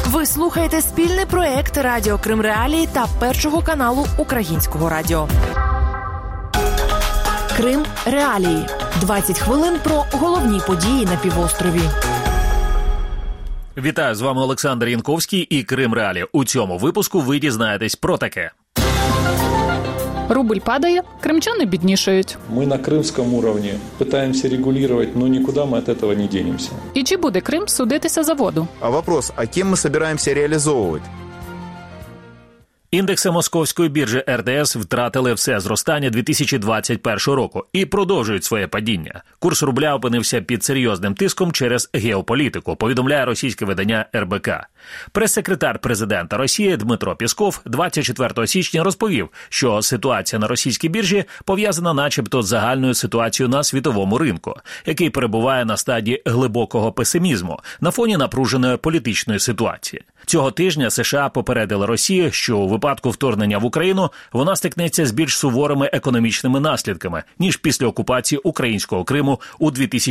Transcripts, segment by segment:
Ви слухаєте спільний проект Радіо Крим Реалії та Першого каналу Українського радіо. Крим Реалії. 20 хвилин про головні події на півострові. Вітаю, з вами Олександр Янковський і Крим Реалії. У цьому випуску ви дізнаєтесь про таке. Рубль падає, кримчани біднішають. Ми на кримському рівні намагаємося регулювати, але нікуди ми від цього не дінемося. І чи буде Крим судитися за воду? А вопрос, а ким ми збираємося реалізовувати? Індекси московської біржі РДС втратили все зростання 2021 року і продовжують своє падіння. Курс рубля опинився під серйозним тиском через геополітику, повідомляє російське видання РБК. Прес-секретар президента Росії Дмитро Пєсков 24 січня розповів, що ситуація на російській біржі пов'язана начебто з загальною ситуацією на світовому ринку, який перебуває на стадії глибокого песимізму на фоні напруженої політичної ситуації. Цього тижня США попередили Росію, що у випадку вторгнення в Україну вона стикнеться з більш суворими економічними наслідками, ніж після окупації українського Криму у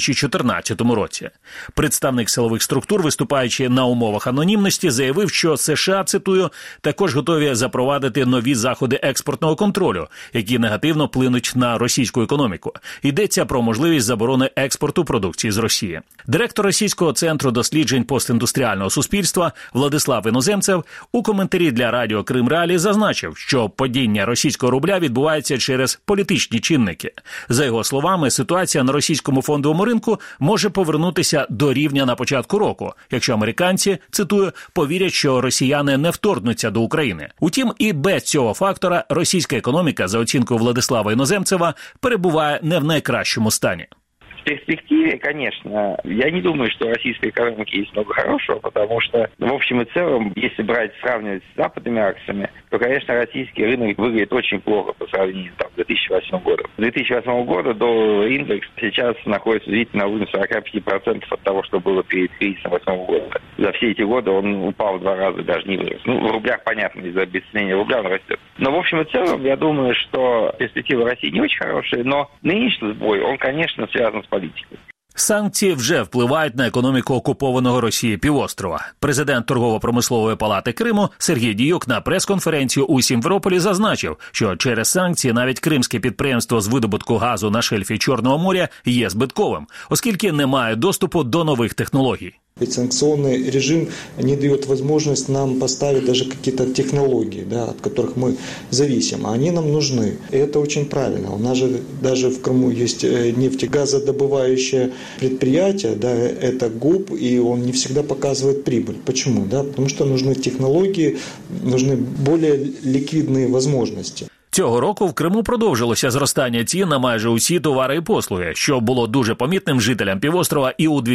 2014 році. Представник силових структур, виступаючи на умовах анонімності, заявив, що США, цитую, також готові запровадити нові заходи експортного контролю, які негативно вплинуть на російську економіку. Йдеться про можливість заборони експорту продукції з Росії. Директор Російського центру досліджень постіндустріального суспільства Владислав Іноземцев у коментарі для Радіо Крим Реалії зазначив, що падіння російського рубля відбувається через політичні чинники. За його словами, ситуація на російському фондовому ринку може повернутися до рівня на початку року, якщо американці, цитую, повірять, що росіяни не вторгнуться до України. Утім, і без цього фактора російська економіка, за оцінкою Владислава Іноземцева, перебуває не в найкращому стані. В перспективе, конечно, я не думаю, что в российской экономике есть много хорошего, потому что, в общем и целом, если сравнивать с западными акциями, то, конечно, российский рынок выглядит очень плохо по сравнению с 2008 годом. С 2008 года до индекс сейчас находится действительно на уровне 45% от того, что было перед кризисом 2008 года. За все эти годы он упал в 2 раза, даже не вырос. В рублях, понятно, из-за обесценения рубля он растет. Но, в общем и целом, я думаю, что перспективы России не очень хорошие, но нынешний сбой, он, конечно, связан с політики. Санкції вже впливають на економіку окупованого Росії півострова. Президент Торгово-промислової палати Криму Сергій Діюк на прес-конференцію у Сімферополі зазначив, що через санкції навіть кримське підприємство з видобутку газу на шельфі Чорного моря є збитковим, оскільки не має доступу до нових технологій. Ведь санкционный режим не дает возможность нам поставить даже какие-то технологии, да, от которых мы зависим, а они нам нужны. И это очень правильно. У нас же даже в Крыму есть нефтегазодобывающее предприятие, да, это ГУП, и он не всегда показывает прибыль. Почему? Да? Потому что нужны технологии, нужны более ликвидные возможности. Цього року в Криму продовжилося зростання цін на майже усі товари і послуги, що було дуже помітним жителям півострова і у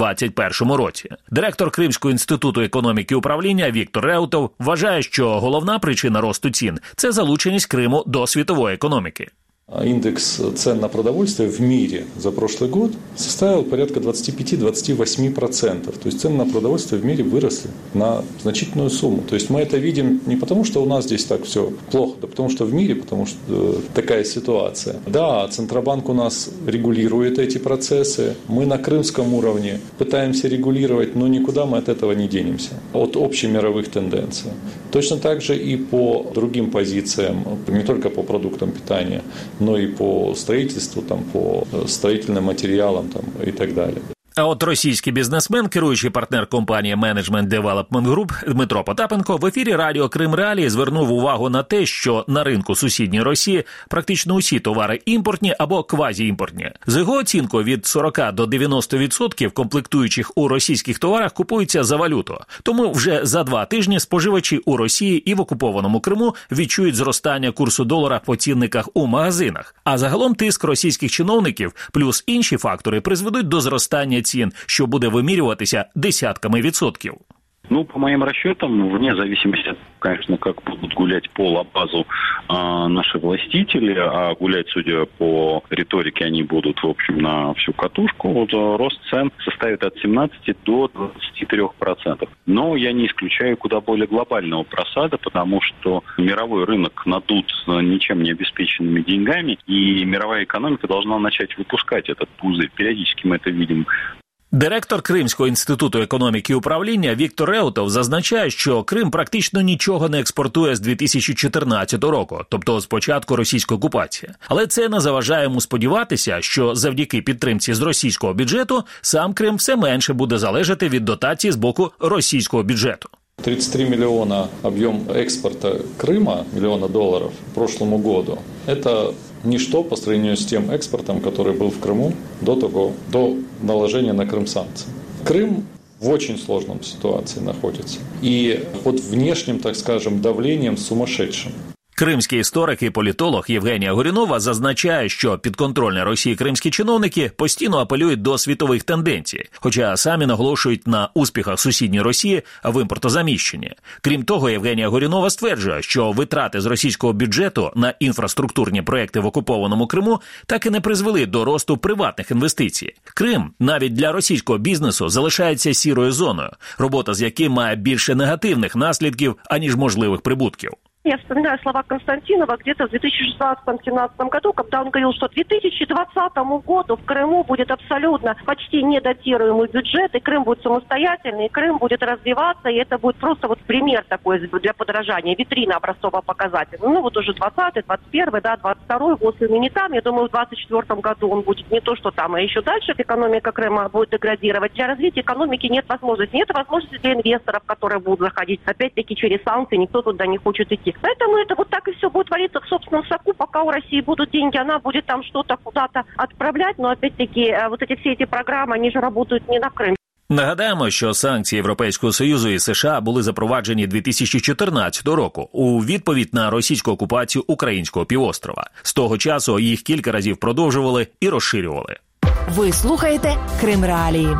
2021 році. Директор Кримського інституту економіки і управління Віктор Реутов вважає, що головна причина росту цін – це залученість Криму до світової економіки. Индекс цен на продовольствие в мире за прошлый год составил порядка 25-28%. То есть цены на продовольствие в мире выросли на значительную сумму. То есть мы это видим не потому, что у нас здесь так все плохо, да потому что в мире, потому что такая ситуация. Да, Центробанк у нас регулирует эти процессы. Мы на крымском уровне пытаемся регулировать, но никуда мы от этого не денемся. От общемировых тенденций. Точно так же и по другим позициям, не только по продуктам питания, но и по строительству, там, по строительным материалам там, и так далее. А от російський бізнесмен, керуючий партнер компанії Management Development Group Дмитро Потапенко в ефірі Радіо Крим Реалії звернув увагу на те, що на ринку сусідньої Росії практично усі товари імпортні або квазіімпортні. За його оцінкою, від 40 до 90% комплектуючих у російських товарах купуються за валюту. Тому вже за 2 тижні споживачі у Росії і в окупованому Криму відчують зростання курсу долара по цінниках у магазинах. А загалом тиск російських чиновників плюс інші фактори призведуть до зростання цін, що буде вимірюватися десятками відсотків. Ну, по моим расчетам, вне зависимости, конечно, как будут гулять по лабазу наши властители, а гулять, судя по риторике, они будут, в общем, на всю катушку, вот, рост цен составит от 17 до 23%. Но я не исключаю куда более глобального просада, потому что мировой рынок надут ничем не обеспеченными деньгами, и мировая экономика должна начать выпускать этот пузырь. Периодически мы это видим Директор Кримського інституту економіки і управління Віктор Реутов зазначає, що Крим практично нічого не експортує з 2014 року, тобто з початку російської окупації. Але це не заважає йому сподіватися, що завдяки підтримці з російського бюджету сам Крим все менше буде залежати від дотацій з боку російського бюджету. 33 миллиона объем экспорта Крыма, миллиона долларов к прошлому году. Это ничто по сравнению с тем экспортом, который был в Крыму до наложения на Крым санкций. Крым в очень сложном ситуации находится. И под внешним, так скажем, давлением сумасшедшим. Кримський історик і політолог Євгенія Горюнова зазначає, що підконтрольні Росії кримські чиновники постійно апелюють до світових тенденцій, хоча самі наголошують на успіхах сусідньої Росії в імпортозаміщенні. Крім того, Євгенія Горюнова стверджує, що витрати з російського бюджету на інфраструктурні проекти в окупованому Криму так і не призвели до росту приватних інвестицій. Крим навіть для російського бізнесу залишається сірою зоною, робота з яким має більше негативних наслідків, аніж можливих прибутків. Я вспоминаю слова Константинова где-то в 2016-2017 году, когда он говорил, что к 2020 году в Крыму будет абсолютно почти недотируемый бюджет, и Крым будет самостоятельный, и Крым будет развиваться, и это будет просто вот пример такой для подражания, витрина образцово показателя. Ну вот уже 20-й, 21-й, да, 22-й год, и не там, я думаю, в 2024 году он будет не то, что там, а еще дальше экономика Крыма будет деградировать. Для развития экономики нет возможности. Нет возможности для инвесторов, которые будут заходить. Опять-таки через санкции никто туда не хочет идти. Поэтому это вот так и все будет вариться в собственном соку, пока у России будут деньги, она будет там что-то куда-то отправлять, но опять-таки вот все эти программы, они же работают не на Крым. Нагадаємо, що санкції Європейського Союзу і США були запроваджені 2014 року у відповідь на російську окупацію українського півострова. З того часу їх кілька разів продовжували і розширювали. Ви слухаєте Крим Реалії.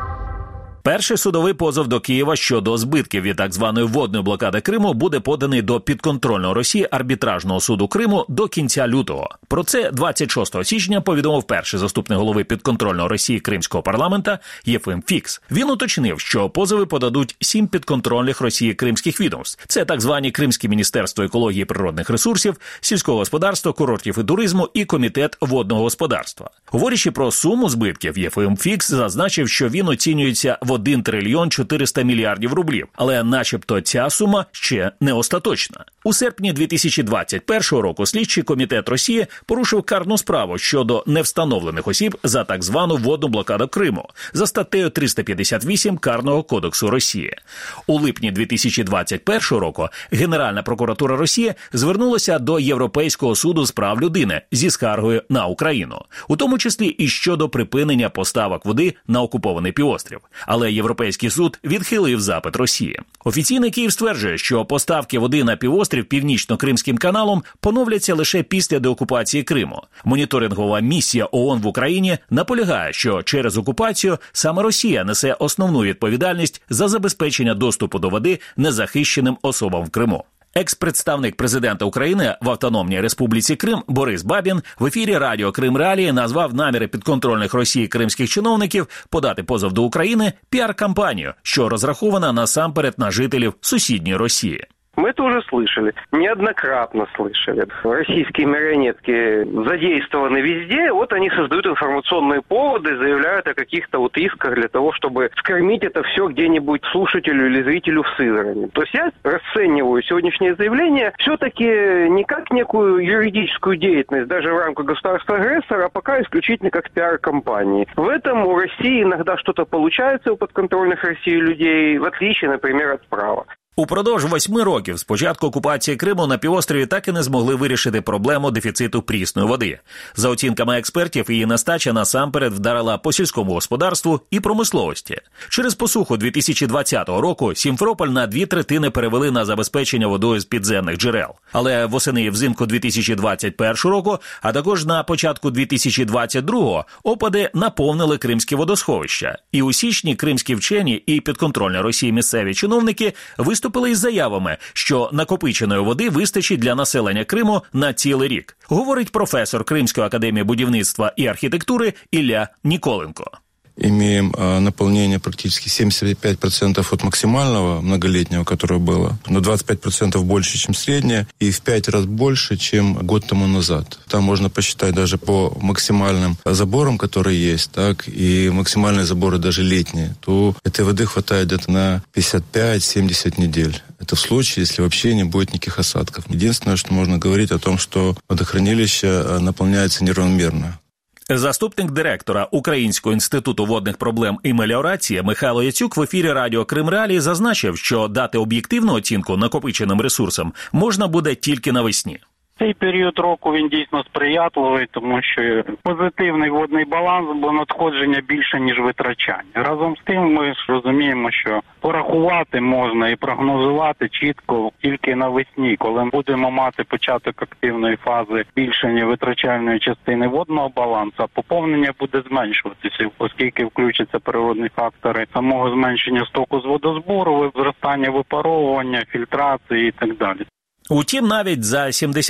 Перший судовий позов до Києва щодо збитків від так званої водної блокади Криму буде поданий до підконтрольного Росії арбітражного суду Криму до кінця лютого. Про це 26 січня повідомив перший заступник голови підконтрольного Росії Кримського парламента Єфим Фікс. Він уточнив, що позови подадуть 7 підконтрольних Росії кримських відомств. Це так звані Кримське міністерство екології і природних ресурсів, сільського господарства, курортів і туризму і комітет водного господарства. Говорячи про суму збитків, Єфим Фікс зазначив, що він оцінюється в 1 трильйон 400 мільярдів рублів, але начебто ця сума ще не остаточна. У серпні 2021 року слідчий комітет Росії порушив карну справу щодо невстановлених осіб за так звану водну блокаду Криму за статтею 358 Карного кодексу Росії. У липні 2021 року Генеральна прокуратура Росії звернулася до Європейського суду з прав людини зі скаргою на Україну, у тому числі і щодо припинення поставок води на окупований півострів. Але Європейський суд відхилив запит Росії. Офіційний Київ стверджує, що поставки води на півострів Північно-Кримським каналом поновляться лише після деокупації Криму. Моніторингова місія ООН в Україні наполягає, що через окупацію саме Росія несе основну відповідальність за забезпечення доступу до води незахищеним особам в Криму. Екс-представник президента України в Автономній Республіці Крим Борис Бабін в ефірі радіо Крим Реалії назвав наміри підконтрольних Росії кримських чиновників подати позов до України піар-кампанію, що розрахована насамперед на жителів сусідньої Росії. Мы это уже слышали, неоднократно слышали. Российские марионетки задействованы везде, вот они создают информационные поводы, заявляют о каких-то вот исках для того, чтобы скормить это все где-нибудь слушателю или зрителю в Сызрани. То есть я расцениваю сегодняшнее заявление все-таки не как некую юридическую деятельность, даже в рамках государства-агрессора, а пока исключительно как пиар-компании. В этом у России иногда что-то получается у подконтрольных России людей, в отличие, например, от права. Упродовж 8 років з початку окупації Криму на півострові так і не змогли вирішити проблему дефіциту прісної води. За оцінками експертів, її нестача насамперед вдарила по сільському господарству і промисловості. Через посуху 2020 року Сімферополь на 2/3 перевели на забезпечення водою з підземних джерел. Але восени і взимку 2021 року, а також на початку 2022 опади наповнили кримські водосховища. І у січні кримські вчені і підконтрольні Росії місцеві чиновники виступили із заявами, що накопиченої води вистачить для населення Криму на цілий рік, говорить професор Кримської академії будівництва і архітектури Ілля Ніколенко. имеем наполнение практически 75% от максимального многолетнего, которое было, но 25% больше, чем среднее, и в 5 раз больше, чем год тому назад. Там можно посчитать даже по максимальным заборам, которые есть, так, и максимальные заборы даже летние, то этой воды хватает где-то на 55-70 недель. Это в случае, если вообще не будет никаких осадков. Единственное, что можно говорить о том, что водохранилище наполняется неравномерно. Заступник директора Українського інституту водних проблем і меліорації Михайло Яцюк в ефірі радіо Крим Реалії зазначив, що дати об'єктивну оцінку накопиченим ресурсам можна буде тільки навесні. Цей період року він дійсно сприятливий, тому що позитивний водний баланс, бо надходження більше, ніж витрачання. Разом з тим ми ж розуміємо, що порахувати можна і прогнозувати чітко тільки навесні, коли будемо мати початок активної фази збільшення витрачальної частини водного балансу, а поповнення буде зменшуватися, оскільки включаться природні фактори самого зменшення стоку з водозбору, зростання випаровування, фільтрації і так далі. Утім, навіть за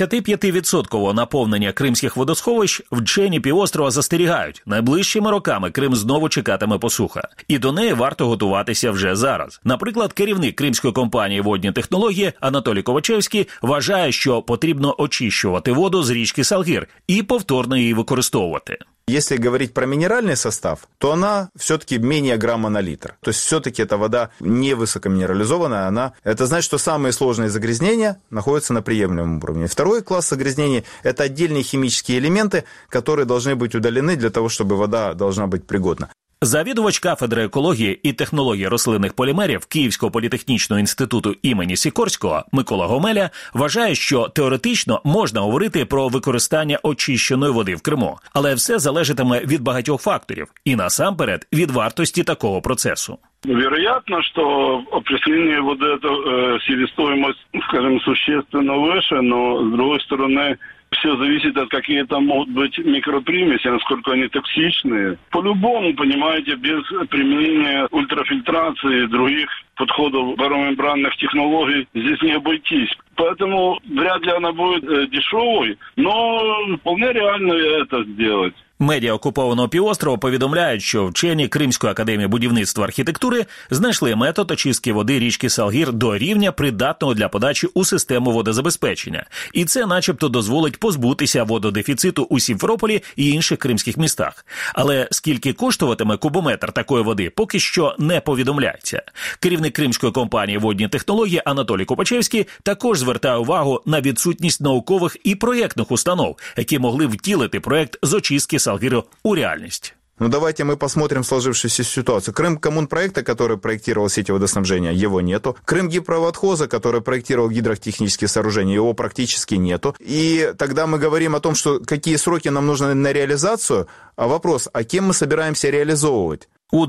75% наповнення кримських водосховищ вчені півострова застерігають. Найближчими роками Крим знову чекатиме посуха. І до неї варто готуватися вже зараз. Наприклад, керівник кримської компанії «Водні технології» Анатолій Ковачевський вважає, що потрібно очищувати воду з річки Салгір і повторно її використовувати. Если говорить про минеральный состав, то она все-таки менее грамма на литр. То есть все-таки эта вода не высокоминерализованная. Это значит, что самые сложные загрязнения находятся на приемлемом уровне. Второй класс загрязнений – это отдельные химические элементы, которые должны быть удалены для того, чтобы вода должна быть пригодна. Завідувач кафедри екології і технології рослинних полімерів Київського політехнічного інституту імені Сікорського Микола Гомеля вважає, що теоретично можна говорити про використання очищеної води в Криму, але все залежатиме від багатьох факторів і насамперед від вартості такого процесу. Вероятно, что определение вот этой себестоимости, скажем, существенно выше, но с другой стороны, все зависит от какие там могут быть микропримеси, насколько они токсичные. По-любому, понимаете, без применения ультрафильтрации и других подходов баромембранных технологий здесь не обойтись. Поэтому вряд ли она будет дешевой, но вполне реально это сделать. Медіа окупованого півострова повідомляють, що вчені Кримської академії будівництва архітектури знайшли метод очистки води річки Салгір до рівня, придатного для подачі у систему водозабезпечення. І це начебто дозволить позбутися вододефіциту у Сімферополі і інших кримських містах. Але скільки коштуватиме кубометр такої води, поки що не повідомляється. Керівник кримської компанії «Водні технології» Анатолій Ковачевський також звертає увагу на відсутність наукових і проєктних установ, які могли втілити проєкт з очистки Салгиру у реальность. Ну, давайте мы посмотрим сложившуюся ситуацию. Крымкоммунпроекта, который проектировал сети водоснабжения, его нету. Крымгидроводхоза, который проектировал гидротехнические сооружения, его практически нету. И тогда мы говорим о том, что какие сроки нам нужны на реализацию. А вопрос, а кем мы собираемся реализовывать? У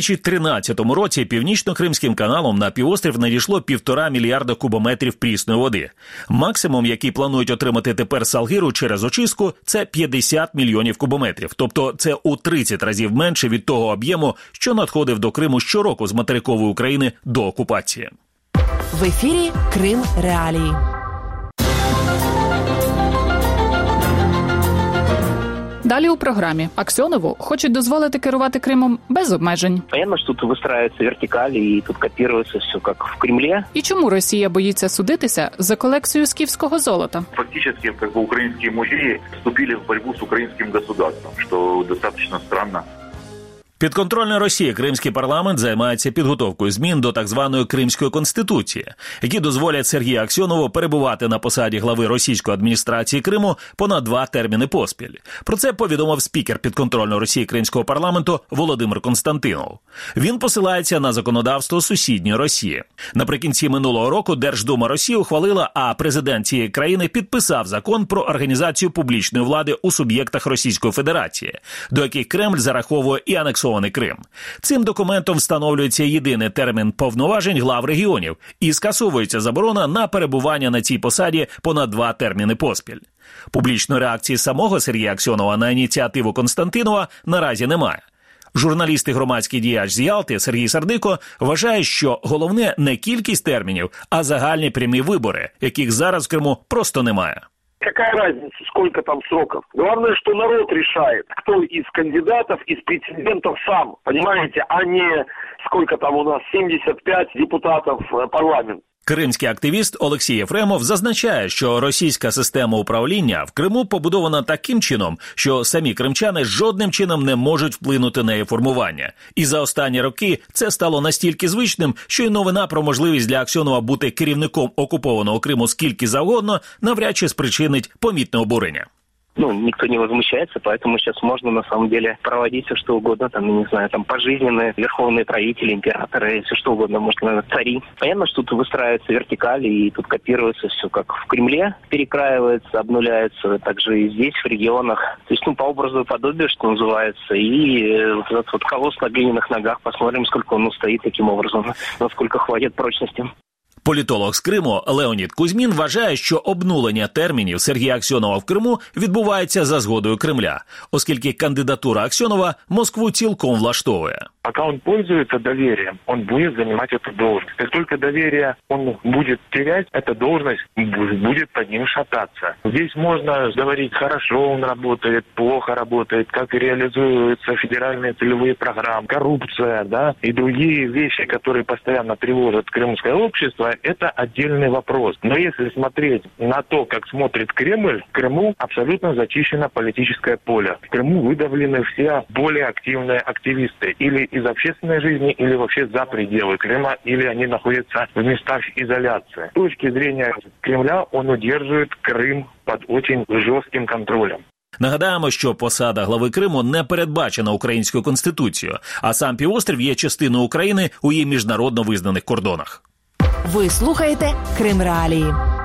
2013 році Північно-Кримським каналом на півострів надійшло 1,5 мільярда кубометрів прісної води. Максимум, який планують отримати тепер Салгиру через очистку, це 50 мільйонів кубометрів. Тобто це у 30 разів менше від того об'єму, що надходив до Криму щороку з материкової України до окупації. В ефірі Крим Реалії. Далі у програмі. Аксьонову хочуть дозволити керувати Кримом без обмежень. Понятно, що тут вистраюються вертикалі і тут копірується все, як в Кремлі. І чому Росія боїться судитися за колекцію скіфського золота? Фактично, українські музеї вступили в боротьбу з українським государством, що достатньо странно. Підконтрольний Росії кримський парламент займається підготовкою змін до так званої Кримської конституції, які дозволять Сергію Аксьонову перебувати на посаді глави російської адміністрації Криму понад 2 терміни поспіль. Про це повідомив спікер підконтрольної Росії кримського парламенту Володимир Константинов. Він посилається на законодавство сусідньої Росії. Наприкінці минулого року Держдума Росії ухвалила, а президент цієї країни підписав закон про організацію публічної влади у суб'єктах Російської Федерації, до яких Кремль зараховує і анексований Крим. Цим документом встановлюється єдиний термін повноважень глав регіонів і скасовується заборона на перебування на цій посаді понад 2 терміни поспіль. Публічної реакції самого Сергія Аксьонова на ініціативу Константинова наразі немає. Журналіст і громадський діяч з Ялти Сергій Сардико вважає, що головне не кількість термінів, а загальні прямі вибори, яких зараз в Криму просто немає. Какая разница, сколько там сроков? Главное, что народ решает, кто из кандидатов, из претендентов сам, понимаете, а не сколько там у нас, 75 депутатов парламента. Кримський активіст Олексій Єфремов зазначає, що російська система управління в Криму побудована таким чином, що самі кримчани жодним чином не можуть вплинути на її формування. І за останні роки це стало настільки звичним, що й новина про можливість для Аксьонова бути керівником окупованого Криму скільки завгодно навряд чи спричинить помітне обурення. Никто не возмущается, поэтому сейчас можно, на самом деле, проводить все, что угодно, там, не знаю, там, пожизненные верховные правители, императоры, все что угодно, может, наверное, цари. Понятно, что тут выстраивается вертикаль, и тут копируется все, как в Кремле, перекраивается, обнуляется, также и здесь, в регионах. То есть, по образу и подобию, что называется, и вот этот вот колосс на глиняных ногах, посмотрим, сколько он устоит таким образом, насколько хватит прочности. Політолог з Криму Леонід Кузьмін вважає, що обнулення термінів Сергія Аксьонова в Криму відбувається за згодою Кремля, оскільки кандидатура Аксьонова Москву цілком влаштовує. Пока он пользуется доверием, он будет занимать эту должность. Как только доверие он будет терять, эта должность будет под ним шататься. Здесь можно говорить, хорошо он работает, плохо работает, как реализуются федеральные целевые программы, коррупция, да, и другие вещи, которые постоянно тревожат крымское общество, это отдельный вопрос. Но если смотреть на то, как смотрит Кремль, в Крыму абсолютно зачищено политическое поле. В Крыму выдавлены все более активные активисты. Или из общественной жизни, или вообще за пределы Крыма, или они находятся в местах изоляции. С точки зрения Кремля он удерживает Крым под очень жестким контролем. Нагадаємо, що посада глави Криму не передбачена українською конституцією, а сам півострів є частиною України у її міжнародно визнаних кордонах. Ви слухаєте Крим Реалії.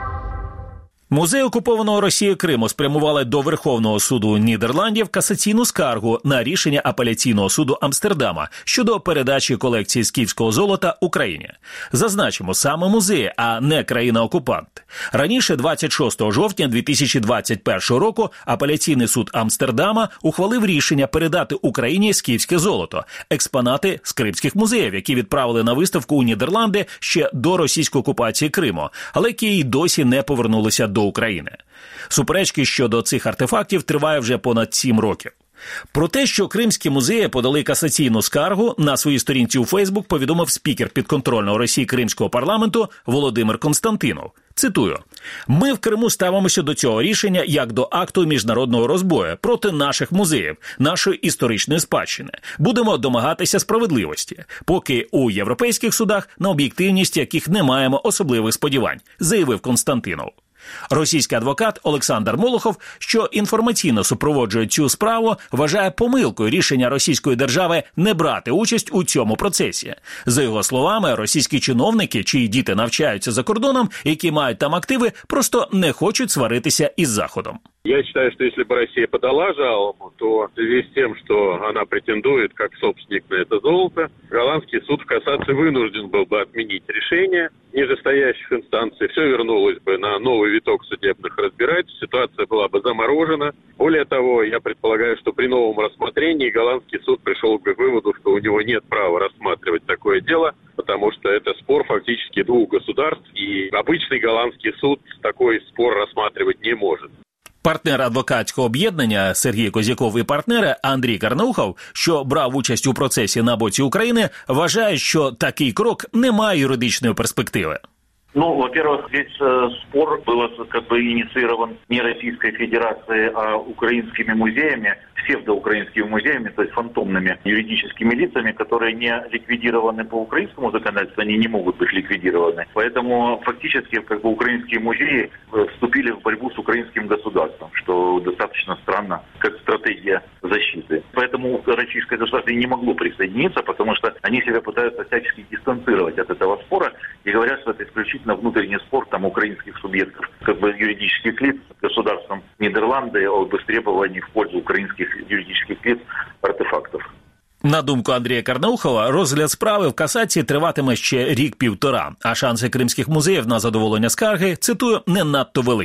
Музей окупованого Росією Криму спрямували до Верховного суду Нідерландів касаційну скаргу на рішення апеляційного суду Амстердама щодо передачі колекції скіфського золота Україні. Зазначимо, саме музей, а не країна-окупант. Раніше, 26 жовтня 2021 року, апеляційний суд Амстердама ухвалив рішення передати Україні скіфське золото – експонати з кримських музеїв, які відправили на виставку у Нідерланди ще до російської окупації Криму, але які й досі не повернулися до України. Суперечки щодо цих артефактів триває вже понад 7 років. Про те, що кримські музеї подали касаційну скаргу, на своїй сторінці у Фейсбук повідомив спікер підконтрольного Росії Кримського парламенту Володимир Константинов. Цитую: «Ми в Криму ставимося до цього рішення як до акту міжнародного розбою проти наших музеїв, нашої історичної спадщини. Будемо домагатися справедливості, поки у європейських судах на об'єктивність яких не маємо особливих сподівань», заявив Константинов. Російський адвокат Олександр Молохов, що інформаційно супроводжує цю справу, вважає помилкою рішення російської держави не брати участь у цьому процесі. За його словами, російські чиновники, чиї діти навчаються за кордоном, які мають там активи, просто не хочуть сваритися із Заходом. Я считаю, что если бы Россия подала жалобу, то в связи с тем, что она претендует как собственник на это золото, голландский суд в кассации вынужден был бы отменить решение нижестоящих инстанций. Все вернулось бы на новый виток судебных разбирательств, ситуация была бы заморожена. Более того, я предполагаю, что при новом рассмотрении голландский суд пришел к выводу, что у него нет права рассматривать такое дело, потому что это спор фактически двух государств, и обычный голландский суд такой спор рассматривать не может. Партнер адвокатського об'єднання Сергій Козяков і партнери Андрій Карнаухов, що брав участь у процесі на боці України, вважає, що такий крок не має юридичної перспективи. Во-первых, здесь спор был инициирован не Российской Федерацией, а украинскими музеями, псевдоукраинскими музеями, то есть фантомными юридическими лицами, которые не ликвидированы по украинскому законодательству, они не могут быть ликвидированы. Поэтому фактически украинские музеи вступили в борьбу с украинским государством, что достаточно странно, как стратегия защиты. Поэтому российское государство не могло присоединиться, потому что они себя пытаются всячески дистанцировать от этого спора и говорят, что это исключительно внутренний спор украинских субъектов, юридических лиц с государством Нидерланды об истребовании в пользу украинских юридических лиц артефактов. На думку Андрія Карнаухова, розгляд справи в касації триватиме ще рік-півтора, а шанси кримських музеїв на задоволення скарги, цитую, не надто великі.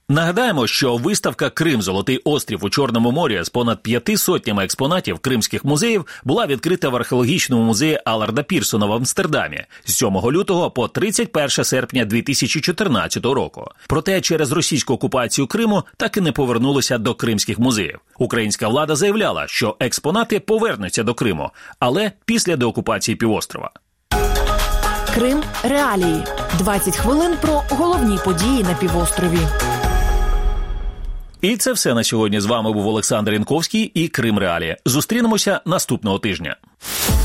Нагадаємо, що виставка «Крим. Золотий острів» у Чорному морі з понад 500 експонатів кримських музеїв була відкрита в археологічному музеї Аларда Пірсона в Амстердамі з 7 лютого по 31 серпня 2014 року. Проте через російську окупацію Криму так і не повернулися до кримських музеїв. Українська влада заявляла, що експонати повернуться до Криму, але після деокупації півострова. Крим. Реалії. 20 хвилин про головні події на півострові. І це все на сьогодні. З вами був Олександр Янковський і Крим Реалії. Зустрінемося наступного тижня.